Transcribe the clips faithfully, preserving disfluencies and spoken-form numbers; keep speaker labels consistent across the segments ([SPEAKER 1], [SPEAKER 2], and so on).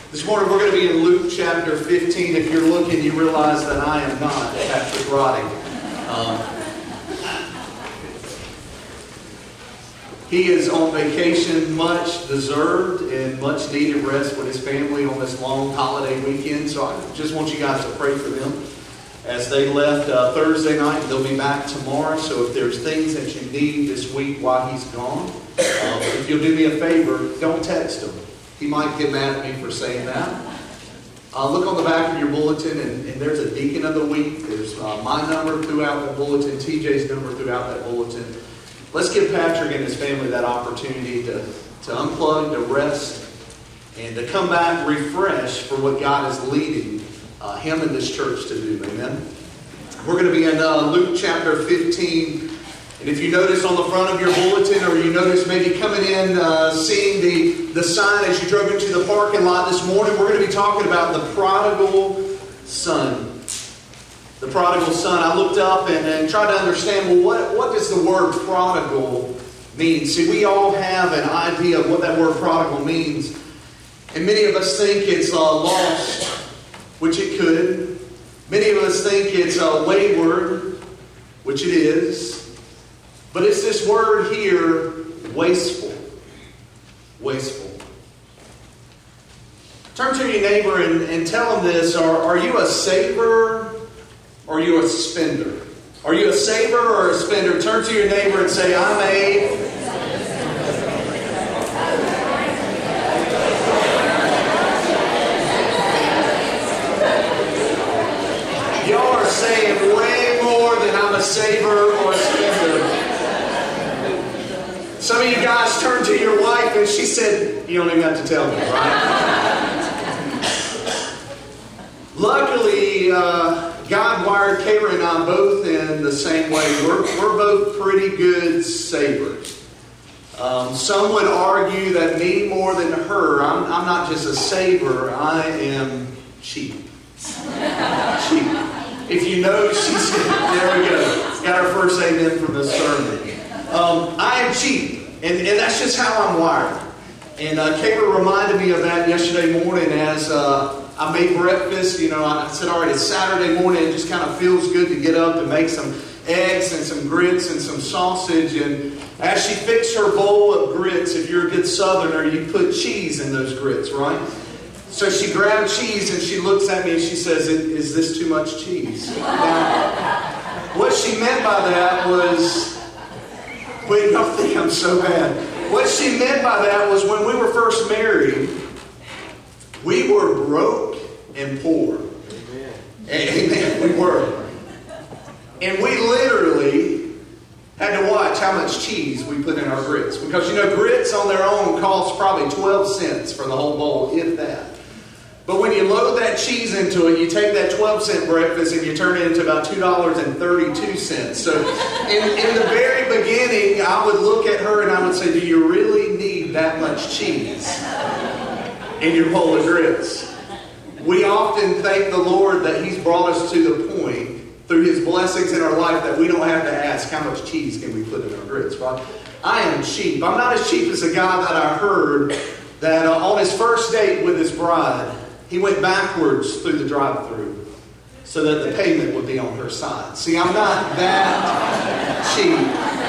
[SPEAKER 1] This morning we're going to be in Luke chapter fifteen. If you're looking, you realize that I am not Patrick Roddy. Um, he is on vacation, much deserved and much needed rest with his family on this long holiday weekend. So I just want you guys to pray for them as they left uh, Thursday night. They'll be back tomorrow. So if there's things that you need this week while he's gone, uh, if you'll do me a favor, don't text him. He might get mad at me for saying that. Uh, look on the back of your bulletin, and, and there's a Deacon of the Week. There's uh, my number throughout that bulletin, T J's number throughout that bulletin. Let's give Patrick and his family that opportunity to, to unplug, to rest, and to come back refreshed for what God is leading uh, him and this church to do. Amen? We're going to be in uh, Luke chapter fifteen. And if you notice on the front of your bulletin, or you notice maybe coming in, uh, seeing the, the sign as you drove into the parking lot this morning, we're going to be talking about the prodigal son. The prodigal son. I looked up and, and tried to understand, well, what, what does the word prodigal mean? See, we all have an idea of what that word prodigal means. And many of us think it's uh, lost, which it could. Many of us think it's uh, wayward, which it is. But it's this word here, wasteful. Wasteful. Turn to your neighbor and, and tell them this. Are, are you a saver or are you a spender? Are you a saver or a spender? Turn to your neighbor and say, I'm a... Y'all are saying way more than I'm a saver or a spender. Some of you guys turned to your wife and she said, you don't even have to tell me, right? Luckily, uh, God wired Kayla and I both in the same way. We're, we're both pretty good savers. Um, some would argue that me more than her, I'm, I'm not just a saver, I am cheap. Cheap. If you know, she's, there we go. Got her first amen from this sermon. Um, I am cheap. And, and that's just how I'm wired. And uh, Kayla reminded me of that yesterday morning as uh, I made breakfast. You know, I said, all right, it's Saturday morning. It just kind of feels good to get up and make some eggs and some grits and some sausage. And as she fixed her bowl of grits, if you're a good Southerner, you put cheese in those grits, right? So she grabbed cheese and she looks at me and she says, is this too much cheese? Now, what she meant by that was... Wait, don't think I'm so bad. What she meant by that was when we were first married, we were broke and poor. Amen. Amen. We were. And we literally had to watch how much cheese we put in our grits. Because, you know, grits on their own cost probably twelve cents for the whole bowl, if that. But when you load that cheese into it, you take that twelve cent breakfast and you turn it into about two dollars and thirty-two cents. So in, in the very beginning, I would look at her and I would say, do you really need that much cheese in your bowl of grits? We often thank the Lord that He's brought us to the point through His blessings in our life that we don't have to ask how much cheese can we put in our grits, right? I am cheap. I'm not as cheap as a guy that I heard that uh, on his first date with his bride, he went backwards through the drive-thru so that the payment would be on her side. See, I'm not that cheap.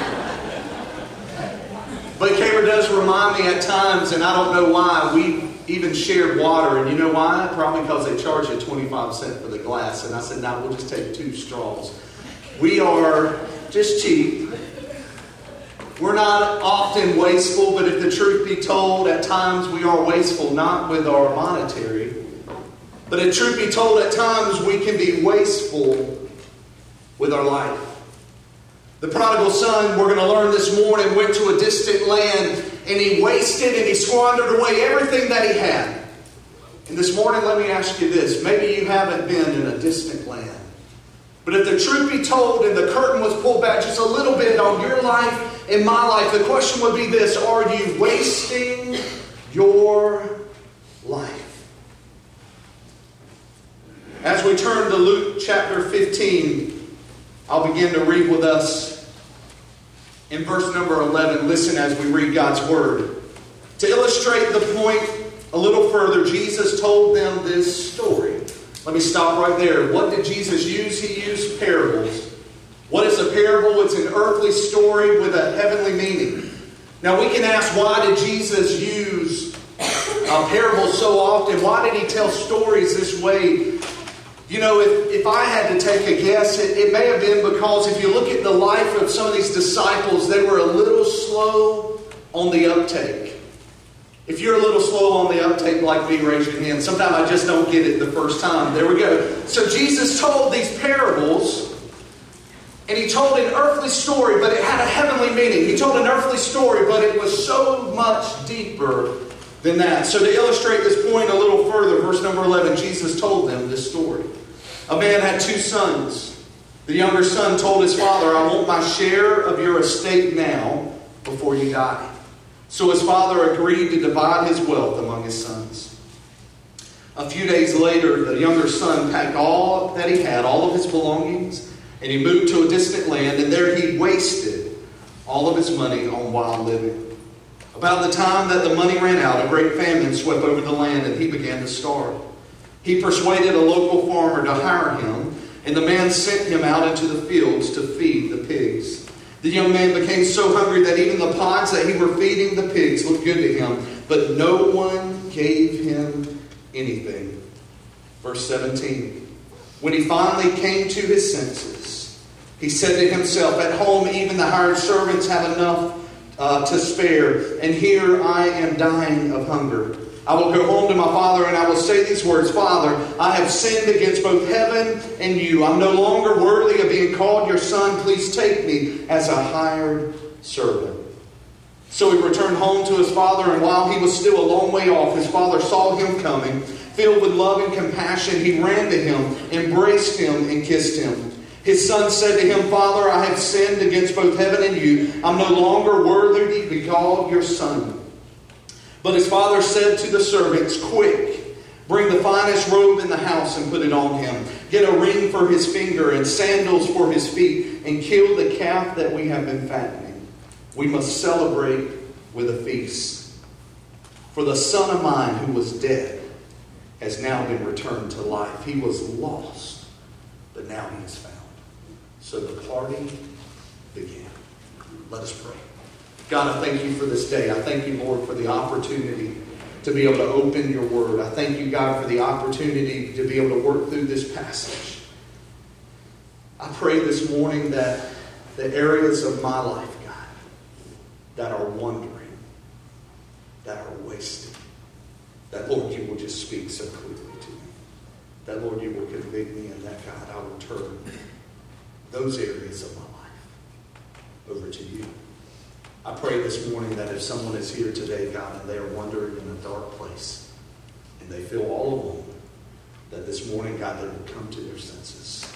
[SPEAKER 1] But Kayla does remind me at times, and I don't know why, we even shared water. And you know why? Probably because they charge you twenty-five cents for the glass. And I said, no, we'll just take two straws. We are just cheap. We're not often wasteful, but if the truth be told, at times we are wasteful, not with our monetary. But if truth be told, at times we can be wasteful with our life. The prodigal son, we're going to learn this morning, went to a distant land and he wasted and he squandered away everything that he had. And this morning, let me ask you this. Maybe you haven't been in a distant land. But if the truth be told and the curtain was pulled back just a little bit on your life and my life, the question would be this: are you wasting your life? As we turn to Luke chapter fifteen, I'll begin to read with us in verse number eleven. Listen as we read God's Word. To illustrate the point a little further, Jesus told them this story. Let me stop right there. What did Jesus use? He used parables. What is a parable? It's an earthly story with a heavenly meaning. Now we can ask, why did Jesus use a parable so often? Why did he tell stories this way? You know, if, if I had to take a guess, it, it may have been because if you look at the life of some of these disciples, they were a little slow on the uptake. If you're a little slow on the uptake like me, raise your hand. Sometimes I just don't get it the first time. There we go. So Jesus told these parables, and he told an earthly story, but it had a heavenly meaning. He told an earthly story, but it was so much deeper than that. So to illustrate this point a little further, verse number eleven, Jesus told them this story. A man had two sons. The younger son told his father, I want my share of your estate now before you die. So his father agreed to divide his wealth among his sons. A few days later, the younger son packed all that he had, all of his belongings, and he moved to a distant land, and there he wasted all of his money on wild living. About the time that the money ran out, a great famine swept over the land, and he began to starve. He persuaded a local farmer to hire him, and the man sent him out into the fields to feed the pigs. The young man became so hungry that even the pods that he were feeding the pigs looked good to him, but no one gave him anything. Verse seventeen. When he finally came to his senses, he said to himself, at home even the hired servants have enough uh, to spare, and here I am dying of hunger. I will go home to my father and I will say these words, Father, I have sinned against both heaven and you. I'm no longer worthy of being called your son. Please take me as a hired servant. So he returned home to his father, and while he was still a long way off, his father saw him coming. Filled with love and compassion, he ran to him, embraced him, and kissed him. His son said to him, Father, I have sinned against both heaven and you. I'm no longer worthy to be called your son. But his father said to the servants, quick, bring the finest robe in the house and put it on him. Get a ring for his finger and sandals for his feet, and kill the calf that we have been fattening. We must celebrate with a feast. For the son of mine who was dead has now been returned to life. He was lost, but now he is found. So the party began. Let us pray. God, I thank you for this day. I thank you, Lord, for the opportunity to be able to open your word. I thank you, God, for the opportunity to be able to work through this passage. I pray this morning that the areas of my life, God, that are wandering, that are wasted, that, Lord, you will just speak so clearly to me. That, Lord, you will convict me, and that, God, I will turn those areas of my life over to you. I pray this morning that if someone is here today, God, and they are wandering in a dark place, and they feel all alone, that this morning, God, they will come to their senses.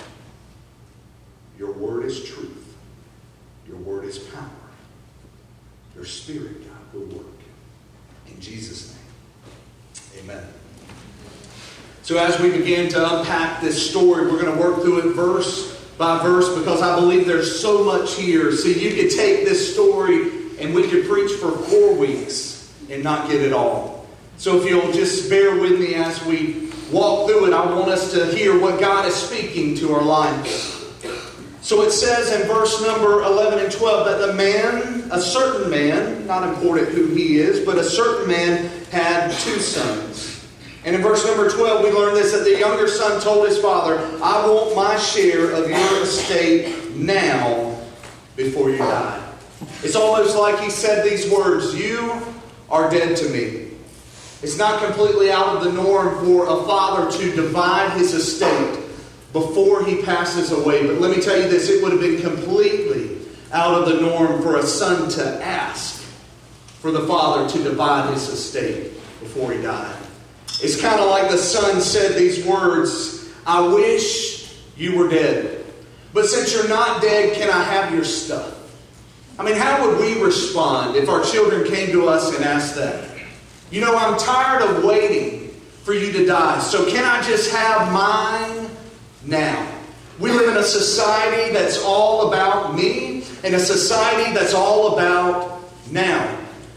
[SPEAKER 1] Your word is truth. Your word is power. Your Spirit, God, will work. In Jesus' name, amen. So as we begin to unpack this story, we're going to work through it verse by verse, because I believe there's so much here. See, you could take this story and we could preach for four weeks and not get it all. So if you'll just bear with me as we walk through it, I want us to hear what God is speaking to our lives. So it says in verse number eleven and twelve that the man, a certain man, not important who he is, but a certain man had two sons. And in verse number twelve, we learn this, that the younger son told his father, I want my share of your estate now before you die. It's almost like he said these words, you are dead to me. It's not completely out of the norm for a father to divide his estate before he passes away. But let me tell you this, it would have been completely out of the norm for a son to ask for the father to divide his estate before he died. It's kind of like the son said these words, I wish you were dead. But since you're not dead, can I have your stuff? I mean, how would we respond if our children came to us and asked that? You know, I'm tired of waiting for you to die, so can I just have mine now? We live in a society that's all about me, and a society that's all about now.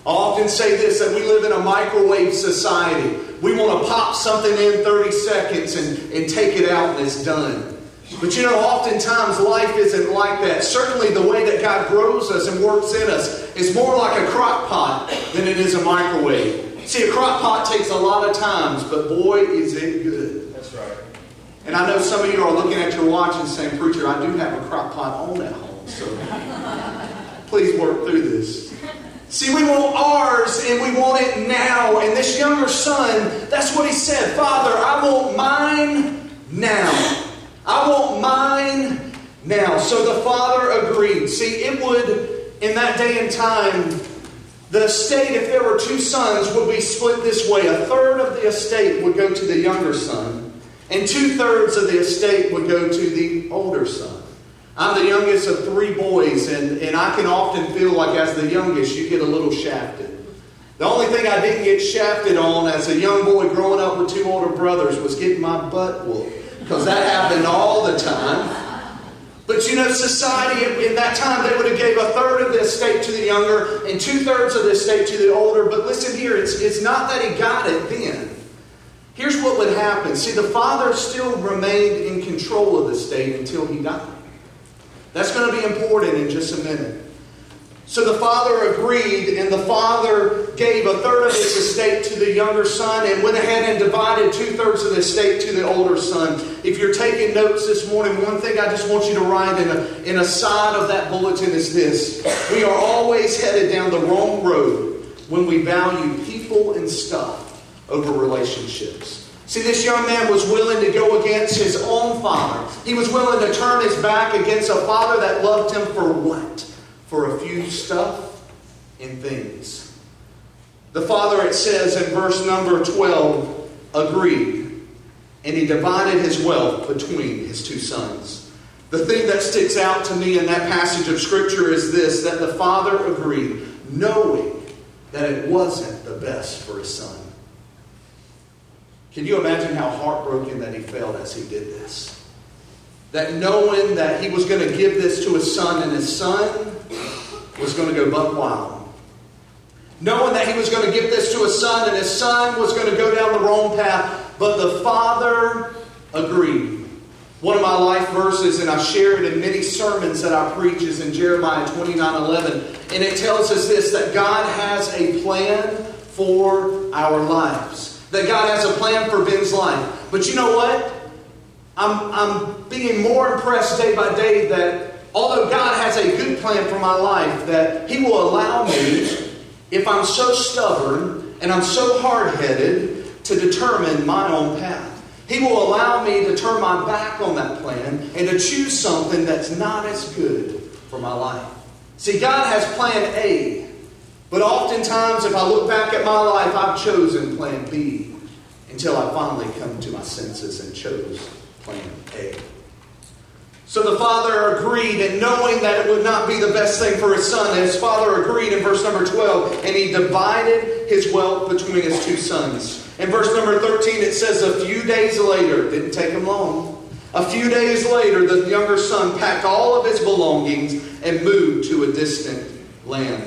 [SPEAKER 1] I often say this, that we live in a microwave society. We want to pop something in thirty seconds and, and take it out and it's done. But you know, oftentimes life isn't like that. Certainly the way that God grows us and works in us is more like a crock pot than it is a microwave. See, a crock pot takes a lot of times, but boy, is it good.
[SPEAKER 2] That's right.
[SPEAKER 1] And I know some of you are looking at your watch and saying, "Preacher, I do have a crock pot on at home, so please work through this." See, we want ours and we want it now. And this younger son, that's what he said. "Father, I want mine now. I want mine now." So the father agreed. See, it would, in that day and time, the estate, if there were two sons, would be split this way. A third of the estate would go to the younger son, and two-thirds of the estate would go to the older son. I'm the youngest of three boys, and, and I can often feel like as the youngest, you get a little shafted. The only thing I didn't get shafted on as a young boy growing up with two older brothers was getting my butt whooped, because that happened all the time. But you know, society in that time, they would have gave a third of the estate to the younger and two-thirds of the estate to the older. But listen here, it's, it's not that he got it then. Here's what would happen. See, the father still remained in control of the estate until he died. That's going to be important in just a minute. So the father agreed, and the father gave a third of his estate to the younger son and went ahead and divided two-thirds of the estate to the older son. If you're taking notes this morning, one thing I just want you to write in a, in a side of that bulletin is this. We are always headed down the wrong road when we value people and stuff over relationships. See, this young man was willing to go against his own father. He was willing to turn his back against a father that loved him for what? For a few stuff and things. The father, it says in verse number twelve, agreed. And he divided his wealth between his two sons. The thing that sticks out to me in that passage of Scripture is this, that the father agreed, knowing that it wasn't the best for his son. Can you imagine how heartbroken that he felt as he did this? That knowing that he was going to give this to his son, and his son was going to go buck wild. Knowing that he was going to give this to his son, and his son was going to go down the wrong path. But the father agreed. One of my life verses, and I share it in many sermons that I preach, is in Jeremiah twenty-nine eleven. And it tells us this, that God has a plan for our lives. That God has a plan for Ben's life. But you know what? I'm, I'm being more impressed day by day that although God has a good plan for my life, that He will allow me, if I'm so stubborn and I'm so hard-headed, to determine my own path. He will allow me to turn my back on that plan and to choose something that's not as good for my life. See, God has plan A. But oftentimes, if I look back at my life, I've chosen plan B until I finally come to my senses and chose plan A. So the father agreed, and knowing that it would not be the best thing for his son, his father agreed in verse number twelve, and he divided his wealth between his two sons. In verse number thirteen, it says, a few days later, it didn't take him long, a few days later, the younger son packed all of his belongings and moved to a distant land.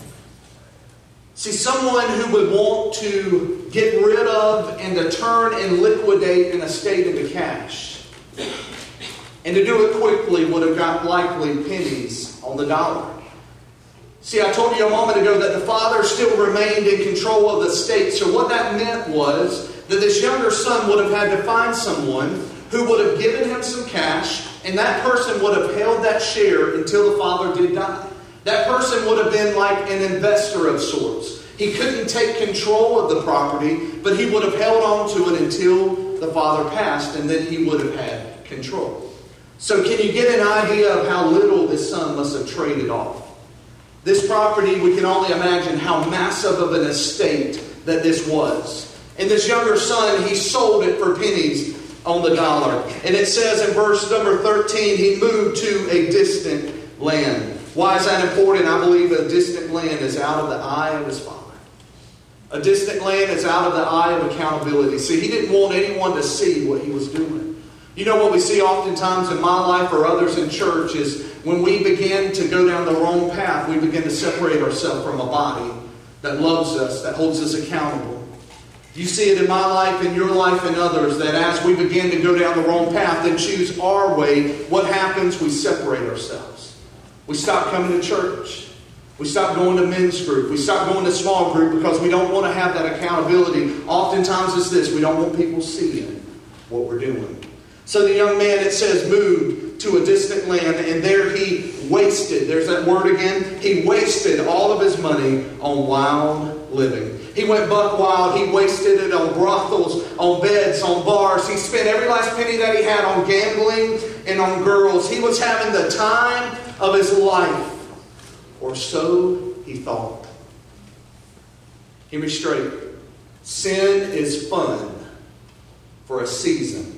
[SPEAKER 1] See, someone who would want to get rid of and to turn and liquidate an estate into cash, and to do it quickly, would have got likely pennies on the dollar. See, I told you a moment ago that the father still remained in control of the estate. So what that meant was that this younger son would have had to find someone who would have given him some cash, and that person would have held that share until the father did die. That person would have been like an investor of sorts. He couldn't take control of the property, but he would have held on to it until the father passed, and then he would have had control. So can you get an idea of how little this son must have traded off? This property, we can only imagine how massive of an estate that this was. And this younger son, he sold it for pennies on the dollar. And it says in verse number thirteen, he moved to a distant land. Why is that important? I believe a distant land is out of the eye of his father. A distant land is out of the eye of accountability. See, he didn't want anyone to see what he was doing. You know what we see oftentimes in my life or others in church is when we begin to go down the wrong path, we begin to separate ourselves from a body that loves us, that holds us accountable. You see it in my life, in your life, and others, that as we begin to go down the wrong path and choose our way, what happens? We separate ourselves. We stop coming to church. We stop going to men's group. We stop going to small group because we don't want to have that accountability. Oftentimes it's this: we don't want people seeing what we're doing. So the young man, it says, moved to a distant land, and there he wasted, there's that word again, he wasted all of his money on wild living. He went buck wild. He wasted it on brothels, on beds, on bars. He spent every last penny that he had on gambling and on girls. He was having the time of his life, or so he thought. Hear me straight. Sin is fun for a season,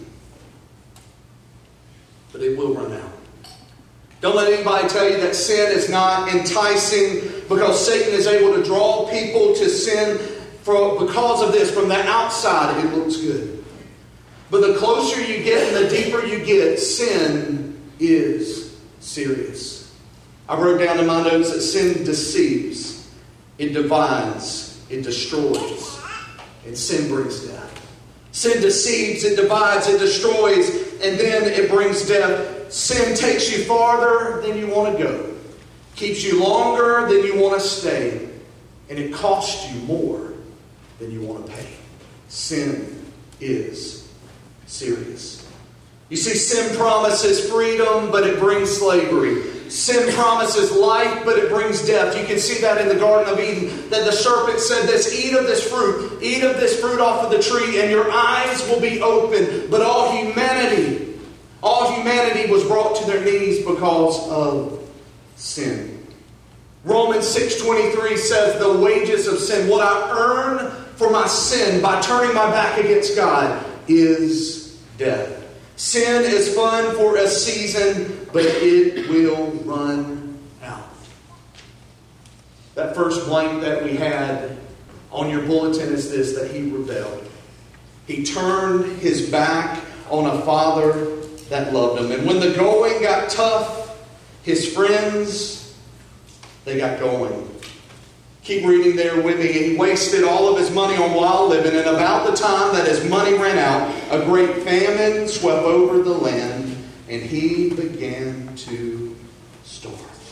[SPEAKER 1] but it will run out. Don't let anybody tell you that sin is not enticing, because Satan is able to draw people to sin for, because of this. From the outside, it looks good. But the closer you get and the deeper you get, sin is serious. I wrote down in my notes that sin deceives, it divides, it destroys, and sin brings death. Sin deceives, it divides, it destroys, and then it brings death. Sin takes you farther than you want to go, keeps you longer than you want to stay, and it costs you more than you want to pay. Sin is serious. You see, sin promises freedom, but it brings slavery. Sin promises life, but it brings death. You can see that in the Garden of Eden, that the serpent said this: eat of this fruit, eat of this fruit off of the tree, and your eyes will be open. But all humanity All humanity was brought to their knees because of sin. Romans six twenty-three says, the wages of sin, what I earn for my sin by turning my back against God, is death. Sin is fun for a season, but it will run out. That first blank that we had on your bulletin is this: that he rebelled. He turned his back on a father that loved him. And when the going got tough, his friends, they got going. Keep reading there with me. He wasted all of his money on wild living, and about the time that his money ran out, a great famine swept over the land, and he began to starve.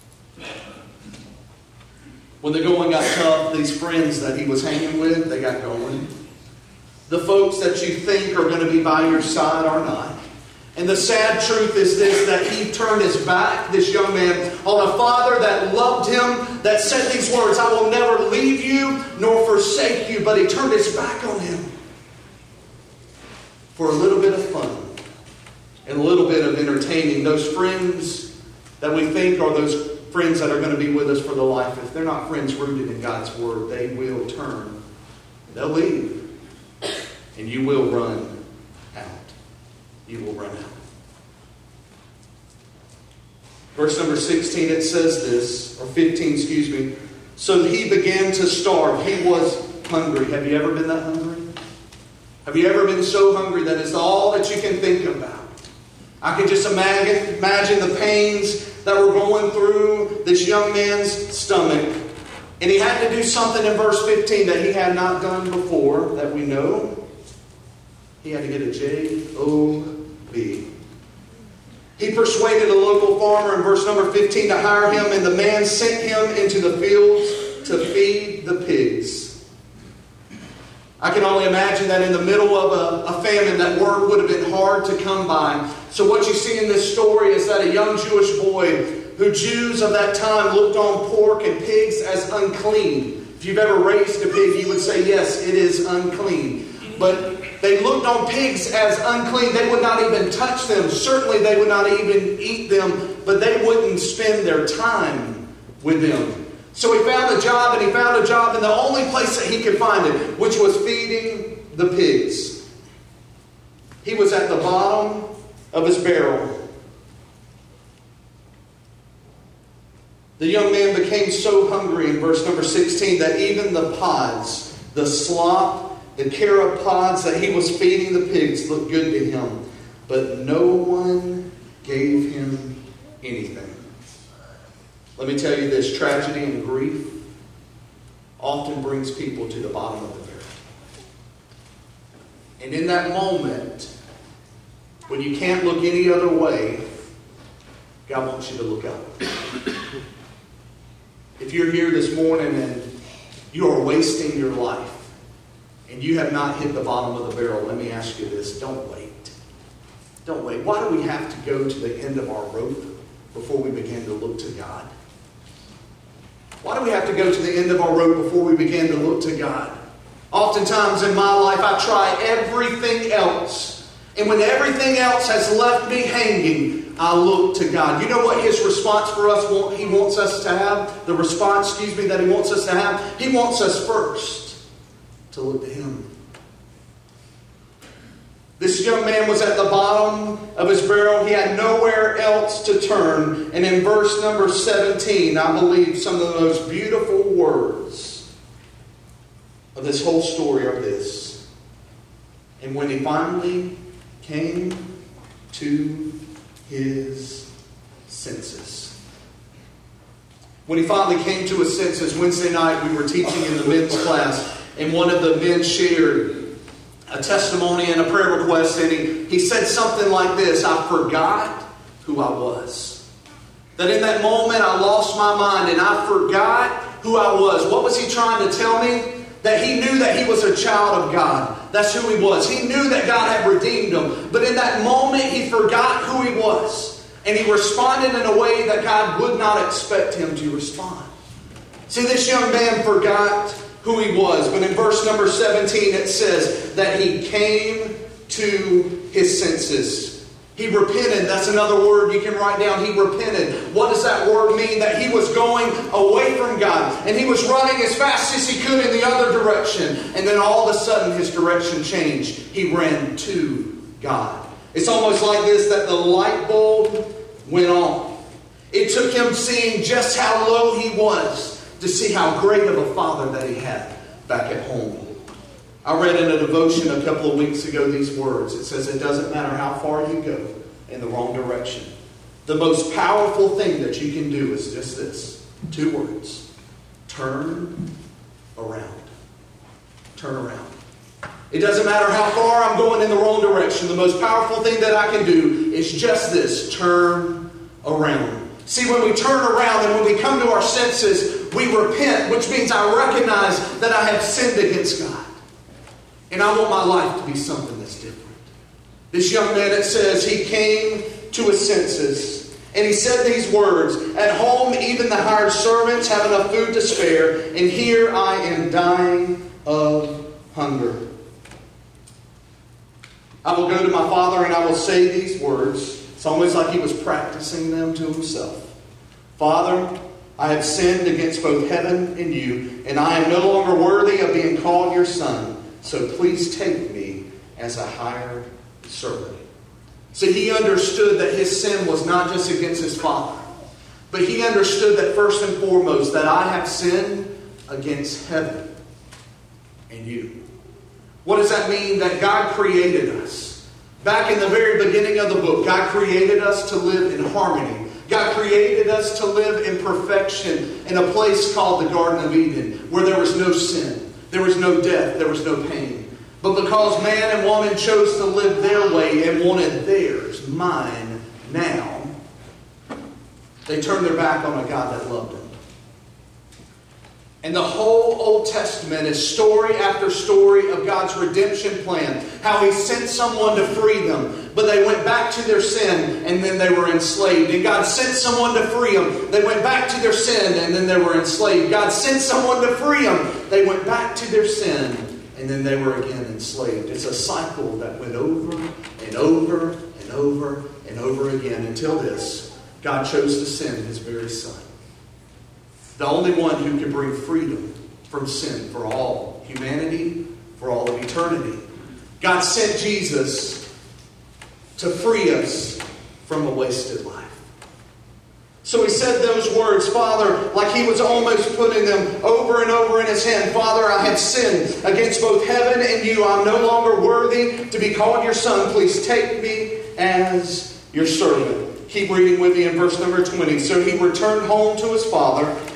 [SPEAKER 1] When the going got tough, these friends that he was hanging with, they got going. The folks that you think are going to be by your side are not. And the sad truth is this: that he turned his back, this young man, on a father that loved him, that said these words: I will never leave you nor forsake you. But he turned his back on him for a little bit of fun and a little bit of entertaining. Those friends that we think are those friends that are going to be with us for the life, if they're not friends rooted in God's Word, they will turn. They'll leave. And you will run out. You will run out. Verse number sixteen, it says this, or fifteen, excuse me. So he began to starve. He was hungry. Have you ever been that hungry? Have you ever been so hungry that it's all that you can think about? I can just imagine, imagine the pains that were going through this young man's stomach. And he had to do something in verse fifteen that he had not done before, that we know. He had to get a J O B. He persuaded a local farmer in verse number fifteen to hire him, and the man sent him into the fields to feed the pigs. I can only imagine that in the middle of a, a famine, that work would have been hard to come by. So what you see in this story is that a young Jewish boy, who Jews of that time looked on pork and pigs as unclean. If you've ever raised a pig, you would say, yes, it is unclean. But they looked on pigs as unclean. They would not even touch them. Certainly they would not even eat them, but they wouldn't spend their time with them. So he found a job, and he found a job in the only place that he could find it, which was feeding the pigs. He was at the bottom of his barrel. The young man became so hungry in verse number sixteen that even the pods, the slop, the carob pods that he was feeding the pigs looked good to him. But no one gave him anything. Let me tell you this: tragedy and grief often brings people to the bottom of the barrel. And in that moment, when you can't look any other way, God wants you to look up. If you're here this morning and you are wasting your life and you have not hit the bottom of the barrel, let me ask you this. Don't wait. Don't wait. Why do we have to go to the end of our rope before we begin to look to God? Why do we have to go to the end of our rope before we begin to look to God? Oftentimes in my life, I try everything else. And when everything else has left me hanging, I look to God. You know what His response for us, He wants us to have? The response, excuse me, that He wants us to have? He wants us first to look to Him. This young man was at the bottom of his barrel. He had nowhere else to turn. And in verse number seventeen, I believe some of the most beautiful words of this whole story are this. And when he finally came to his senses. When he finally came to his senses, Wednesday night we were teaching in the men's class, and one of the men shared a testimony and a prayer request, and he, he said something like this: I forgot who I was. That in that moment I lost my mind and I forgot who I was. What was he trying to tell me? That he knew that he was a child of God. That's who he was. He knew that God had redeemed him. But in that moment he forgot who he was. And he responded in a way that God would not expect him to respond. See, this young man forgot who he was. But in verse number seventeen it says that he came to his senses. He repented. That's another word you can write down. He repented. What does that word mean? That he was going away from God. And he was running as fast as he could in the other direction. And then all of a sudden his direction changed. He ran to God. It's almost like this, that the light bulb went on. It took him seeing just how low he was to see how great of a father that he had back at home. I read in a devotion a couple of weeks ago these words. It says, it doesn't matter how far you go in the wrong direction. The most powerful thing that you can do is just this. Two words. Turn around. Turn around. It doesn't matter how far I'm going in the wrong direction. The most powerful thing that I can do is just this. Turn around. See, when we turn around and when we come to our senses, we repent, which means I recognize that I have sinned against God. And I want my life to be something that's different. This young man, it says, he came to his senses. And he said these words, at home even the hired servants have enough food to spare, and here I am dying of hunger. I will go to my father and I will say these words. It's almost like he was practicing them to himself. Father, I have sinned against both heaven and you, and I am no longer worthy of being called your son. So please take me as a hired servant. See, he understood that his sin was not just against his father, but he understood that first and foremost that I have sinned against heaven and you. What does that mean? That God created us. Back in the very beginning of the book, God created us to live in harmony. God created us to live in perfection in a place called the Garden of Eden, where there was no sin. There was no death. There was no pain. But because man and woman chose to live their way and wanted theirs, mine, now, they turned their back on a God that loved them. And the whole Old Testament is story after story of God's redemption plan. How He sent someone to free them. But they went back to their sin and then they were enslaved. And God sent someone to free them. They went back to their sin and then they were enslaved. God sent someone to free them. They went back to their sin and then they were again enslaved. It's a cycle that went over and over and over and over again until this. God chose to send His very Son. The only one who could bring freedom from sin for all humanity, for all of eternity. God sent Jesus to free us from a wasted life. So He said those words, Father, like He was almost putting them over and over in His hand. Father, I have sinned against both heaven and you. I'm no longer worthy to be called your son. Please take me as your servant. Keep reading with me in verse number twenty. So he returned home to his father,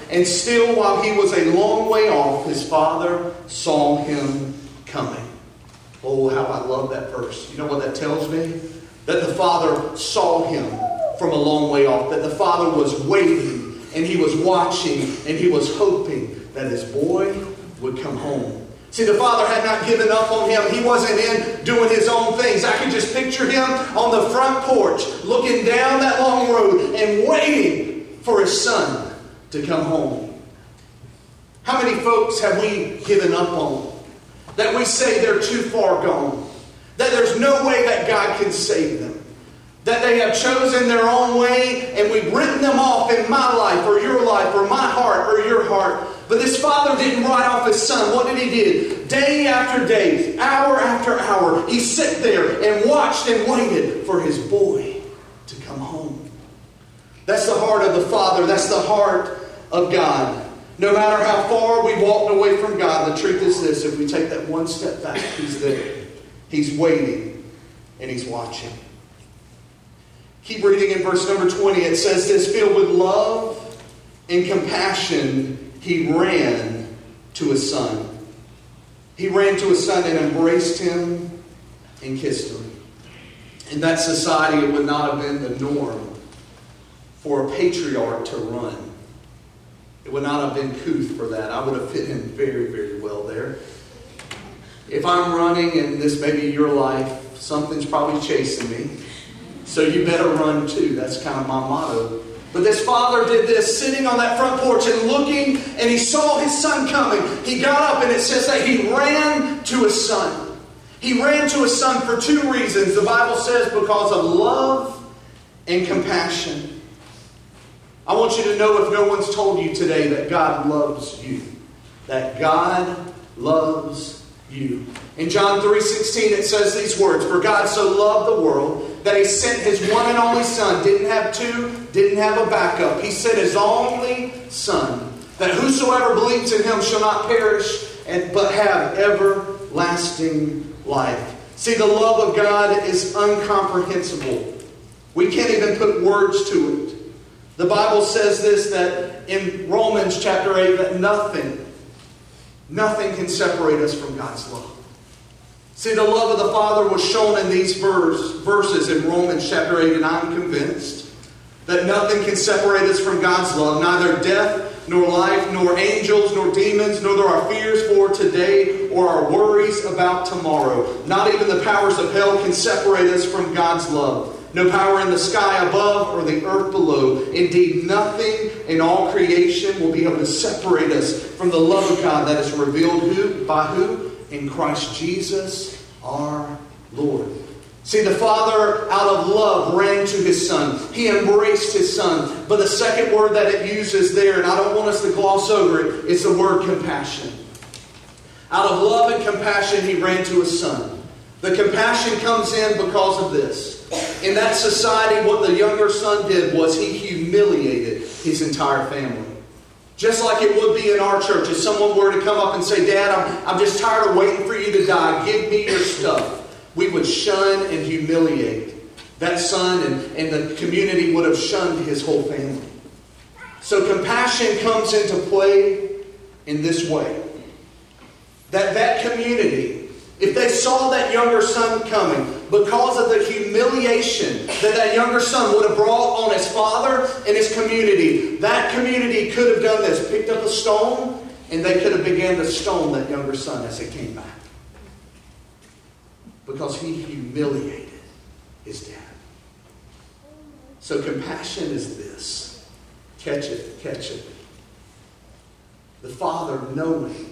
[SPEAKER 1] And still, while he was a long way off, his father saw him coming. Oh, how I love that verse. You know what that tells me? That the father saw him from a long way off. That the father was waiting, and he was watching, and he was hoping that his boy would come home. See, the father had not given up on him. He wasn't in doing his own things. I could just picture him on the front porch, looking down that long road and waiting for his son to come home. How many folks have we given up on? That we say they're too far gone. That there's no way that God can save them. That they have chosen their own way and we've written them off in my life or your life or my heart or your heart. But this father didn't write off his son. What did he do? Day after day, hour after hour, he sat there and watched and waited for his boy to come home. That's the heart of the Father. That's the heart of God. No matter how far we walked away from God, the truth is this: if we take that one step back, He's there. He's waiting and He's watching. Keep reading in verse number twenty. It says this: filled with love and compassion, He ran to His son. He ran to His son and embraced him and kissed him. In that society, it would not have been the norm for a patriarch to run. It would not have been couth for that. I would have fit in very, very well there. If I'm running, and this may be your life, something's probably chasing me. So you better run too. That's kind of my motto. But this father did this, sitting on that front porch and looking, and he saw his son coming. He got up, and it says that he ran to his son. He ran to his son for two reasons. The Bible says because of love and compassion. I want you to know, if no one's told you today, that God loves you. That God loves you. In John three sixteen, it says these words: for God so loved the world that He sent His one and only Son. Didn't have two, didn't have a backup. He sent His only Son, that whosoever believes in Him shall not perish, and but have everlasting life. See, the love of God is incomprehensible. We can't even put words to it. The Bible says this, that in Romans chapter eight, that nothing, nothing can separate us from God's love. See, the love of the Father was shown in these verse, verses in Romans chapter eight, and I'm convinced that nothing can separate us from God's love. Neither death, nor life, nor angels, nor demons, nor our fears for today, or our worries about tomorrow. Not even the powers of hell can separate us from God's love. No power in the sky above or the earth below. Indeed, nothing in all creation will be able to separate us from the love of God that is revealed who? By who? In Christ Jesus our Lord. See, the Father, out of love, ran to His Son. He embraced His Son. But the second word that it uses there, and I don't want us to gloss over it, is the word compassion. Out of love and compassion, He ran to His Son. The compassion comes in because of this. In that society, what the younger son did was he humiliated his entire family. Just like it would be in our church. If someone were to come up and say, Dad, I'm, I'm just tired of waiting for you to die. Give me your stuff. We would shun and humiliate that son, and, and the community would have shunned his whole family. So compassion comes into play in this way. That that community, if they saw that younger son coming, because of the humiliation that that younger son would have brought on his father and his community, that community could have done this, picked up a stone, and they could have began to stone that younger son as he came back. Because he humiliated his dad. So compassion is this. Catch it, catch it. The father knowing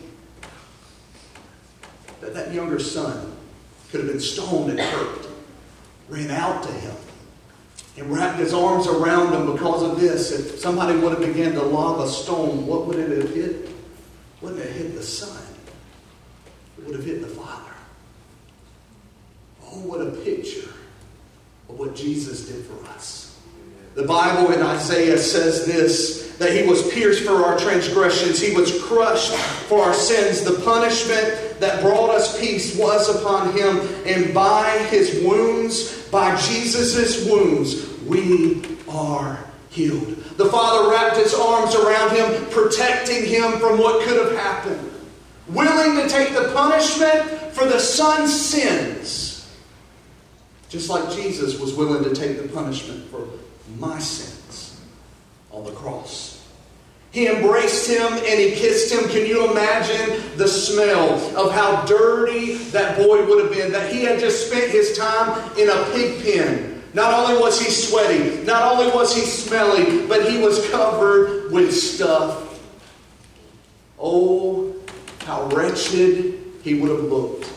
[SPEAKER 1] that that younger son could have been stoned and hurt, ran out to him and wrapped his arms around him because of this. If somebody would have begun to lob a stone, what would it have hit? Wouldn't it have hit the son? It would have hit the father. Oh, what a picture of what Jesus did for us. The Bible in Isaiah says this, that He was pierced for our transgressions. He was crushed for our sins. The punishment that brought us peace was upon Him. And by His wounds, by Jesus' wounds, we are healed. The Father wrapped His arms around him, protecting him from what could have happened. Willing to take the punishment for the Son's sins. Just like Jesus was willing to take the punishment for my sins on the cross. He embraced him and he kissed him. Can you imagine the smell of how dirty that boy would have been? That he had just spent his time in a pig pen. Not only was he sweaty, not only was he smelly, but he was covered with stuff. Oh, how wretched he would have looked.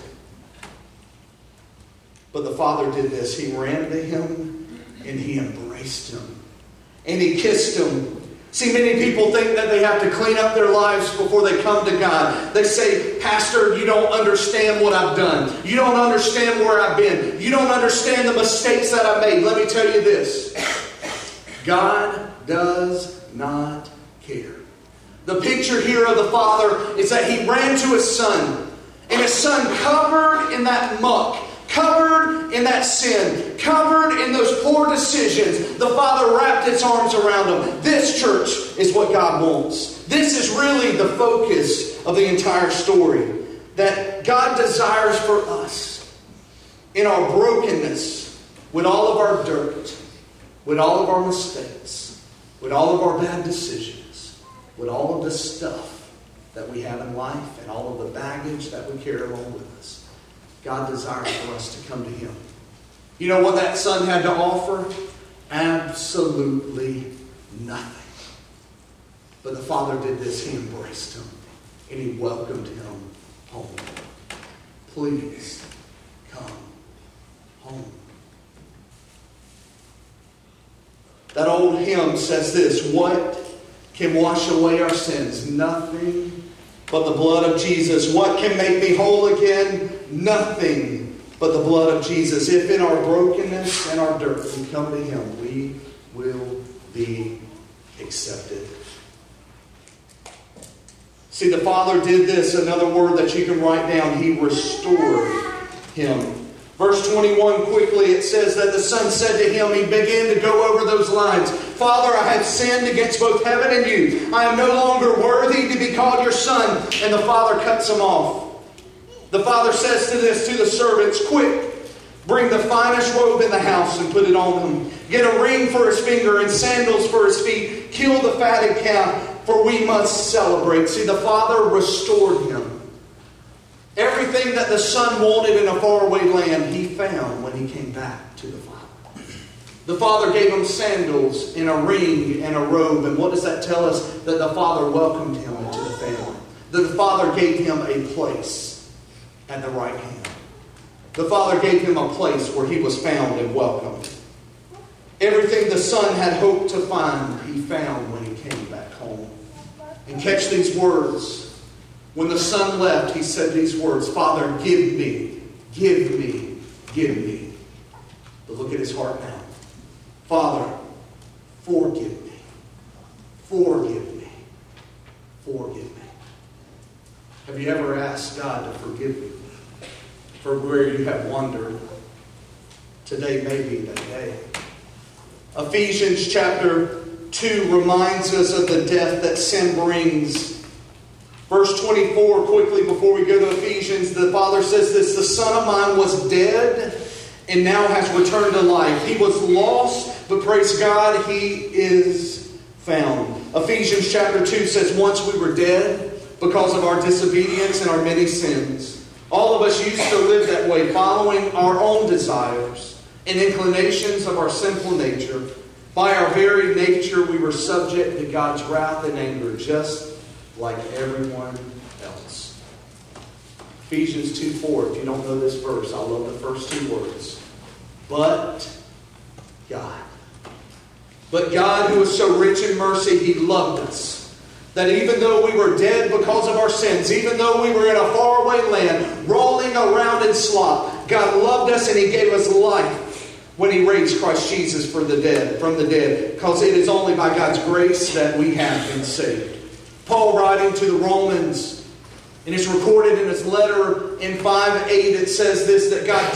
[SPEAKER 1] But the Father did this. He ran to him and he embraced him. And he kissed him. See, many people think that they have to clean up their lives before they come to God. They say, Pastor, you don't understand what I've done. You don't understand where I've been. You don't understand the mistakes that I made. Let me tell you this. God does not care. The picture here of the Father is that He ran to His Son. And His Son, covered in that muck, covered in that sin, covered in those poor decisions, the Father wrapped His arms around him. This, church, is what God wants. This is really the focus of the entire story. That God desires for us, in our brokenness, with all of our dirt, with all of our mistakes, with all of our bad decisions, with all of the stuff that we have in life and all of the baggage that we carry along with us. God desires for us to come to Him. You know what that son had to offer? Absolutely nothing. But the Father did this. He embraced him. And He welcomed him home. Please come home. That old hymn says this: what can wash away our sins? Nothing but the blood of Jesus. What can make me whole again? Nothing but the blood of Jesus. If in our brokenness and our dirt we come to Him, we will be accepted. See, the Father did this. Another word that you can write down. He restored him. Verse twenty-one, quickly, it says that the Son said to him, he began to go over those lines. Father, I have sinned against both heaven and you. I am no longer worthy to be called your son. And the Father cuts him off. The Father says to this to the servants, quick, bring the finest robe in the house and put it on him. Get a ring for his finger and sandals for his feet. Kill the fatted calf, for we must celebrate. See, the Father restored him. Everything that the Son wanted in a faraway land, He found when He came back to the Father. The Father gave him sandals and a ring and a robe. And what does that tell us? That the Father welcomed him into the family. That the Father gave him a place at the right hand. The Father gave him a place where he was found and welcomed. Everything the Son had hoped to find, He found when He came back home. And catch these words. When the Son left, He said these words, Father, give me, give me, give me. But look at His heart now. Father, forgive me, forgive me, forgive me. Have you ever asked God to forgive you for where you have wandered? Today may be that day. Ephesians chapter two reminds us of the death that sin brings. Verse twenty-four, quickly before we go to Ephesians, the Father says this, the Son of mine was dead and now has returned to life. He was lost, but praise God, He is found. Ephesians chapter two says, once we were dead because of our disobedience and our many sins. All of us used to live that way, following our own desires and inclinations of our sinful nature. By our very nature, we were subject to God's wrath and anger, just like everyone else. Ephesians two four, if you don't know this verse, I love the first two words. But God. But God, who is so rich in mercy, He loved us. That even though we were dead because of our sins, even though we were in a faraway land, rolling around in slop, God loved us and He gave us life when He raised Christ Jesus for the dead, from the dead. Because it is only by God's grace that we have been saved. Paul writing to the Romans, and it's recorded in his letter in five eight, it says this, that God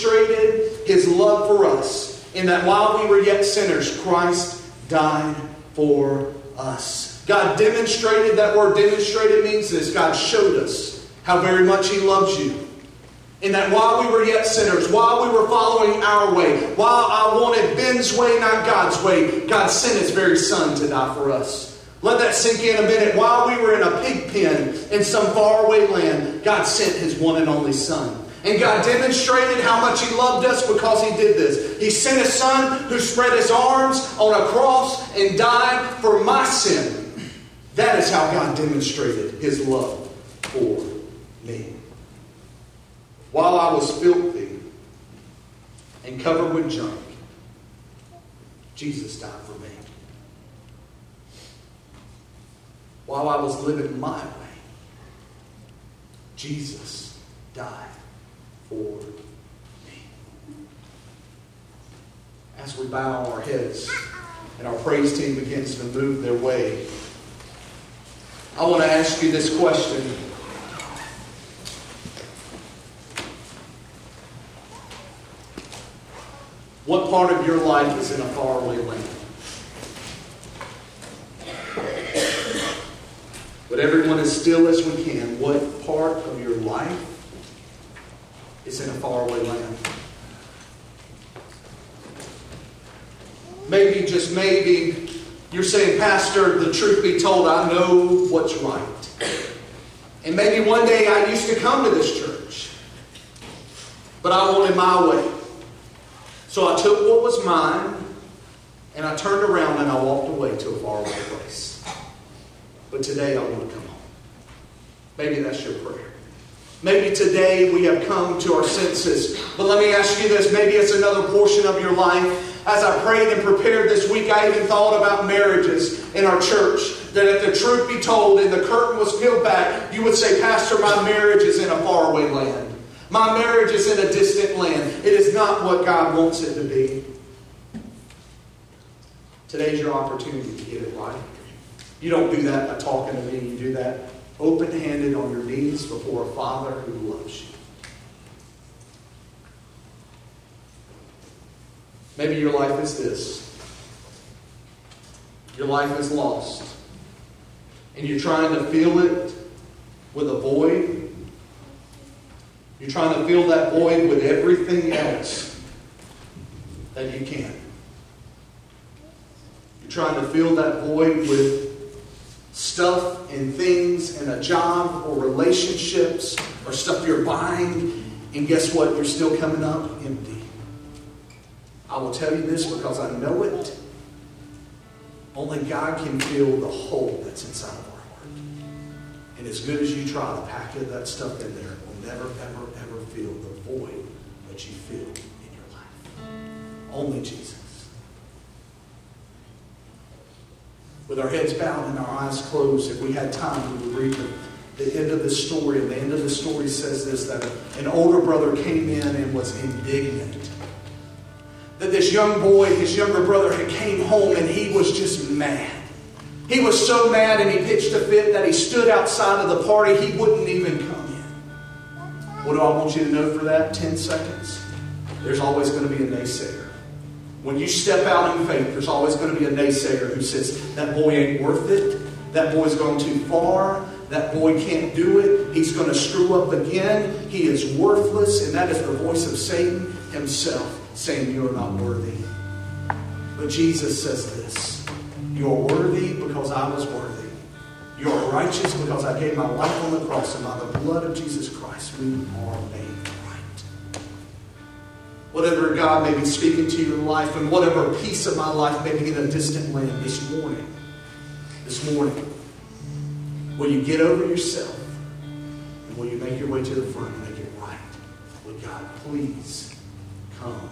[SPEAKER 1] demonstrated His love for us, in that while we were yet sinners, Christ died for us. God demonstrated, that word demonstrated means this. God showed us how very much He loves you. And that while we were yet sinners, while we were following our way, while I wanted Ben's way, not God's way, God sent His very Son to die for us. Let that sink in a minute. While we were in a pig pen in some faraway land, God sent His one and only Son. And God demonstrated how much He loved us because He did this. He sent His Son who spread His arms on a cross and died for my sin. That is how God demonstrated His love for me. While I was filthy and covered with junk, Jesus died for me. While I was living my way, Jesus died for me. As we bow our heads and our praise team begins to move their way, I want to ask you this question. What part of your life is in a faraway land? But everyone as still as we can, what part of your life is in a faraway land? Maybe, just maybe, you're saying, Pastor, the truth be told, I know what's right. And maybe one day I used to come to this church, but I wanted my way. So I took what was mine, and I turned around and I walked away to a faraway place. But today I want to come home. Maybe that's your prayer. Maybe today we have come to our senses. But let me ask you this. Maybe it's another portion of your life. As I prayed and prepared this week, I even thought about marriages in our church. That if the truth be told and the curtain was peeled back, you would say, Pastor, my marriage is in a faraway land. My marriage is in a distant land. It is not what God wants it to be. Today's your opportunity to get it right. You don't do that by talking to me. You do that open-handed on your knees before a Father who loves you. Maybe your life is this. Your life is lost. And you're trying to fill it with a void. You're trying to fill that void with everything else that you can. You're trying to fill that void with stuff and things and a job or relationships or stuff you're buying. And guess what? You're still coming up empty. I will tell you this because I know it. Only God can fill the hole that's inside of our heart. And as good as you try to pack that stuff in there, it will never, ever, ever fill the void that you feel in your life. Only Jesus. With our heads bowed and our eyes closed, if we had time, we would read the, the end of this story. And the end of the story says this, that an older brother came in and was indignant. That this young boy, his younger brother, had came home and he was just mad. He was so mad and he pitched a fit that he stood outside of the party. He wouldn't even come in. What do I want you to know for that? Ten seconds. There's always going to be a naysayer. When you step out in faith, there's always going to be a naysayer who says, that boy ain't worth it. That boy's gone too far. That boy can't do it. He's going to screw up again. He is worthless. And that is the voice of Satan himself saying, you're not worthy. But Jesus says this, you're worthy because I was worthy. You're righteous because I gave my life on the cross, and by the blood of Jesus Christ, we are made right. Whatever God may be speaking to you in life, and whatever piece of my life may be in a distant land this morning, this morning, will you get over yourself? And will you make your way to the front and make it right? Will God please come home?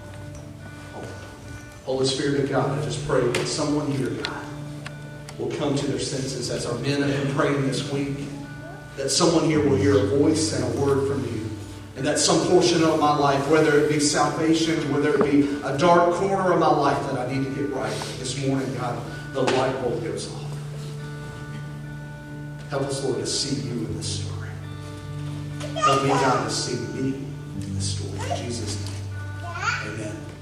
[SPEAKER 1] Holy Spirit of God, I just pray that someone here, God, will come to their senses as our men have been praying this week. That someone here will hear a voice and a word from you. And that some portion of my life, whether it be salvation, whether it be a dark corner of my life that I need to get right, this morning, God, the light bulb goes off. Help us, Lord, to see you in this story. Help me, God, to see me in this story. In Jesus' name, amen.